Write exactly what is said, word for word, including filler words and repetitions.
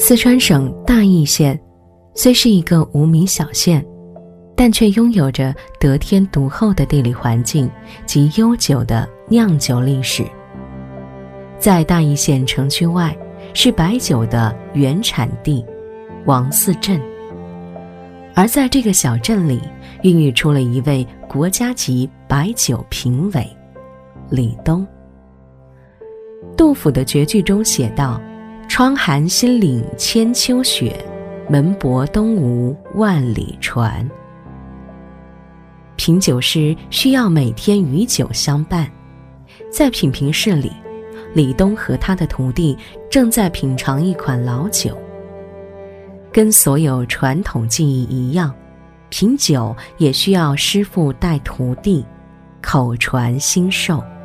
四川省大邑县虽是一个无名小县，但却拥有着得天独厚的地理环境及悠久的酿酒历史。在大邑县城区外是白酒的原产地王寺镇，而在这个小镇里孕育出了一位国家级白酒评委李东。杜甫的绝句中写道：窗含新岭千秋雪，门泊东吴万里船。品酒师需要每天与酒相伴，在品评室里，李东和他的徒弟正在品尝一款老酒。跟所有传统技艺一样，品酒也需要师傅带徒弟，口传心授。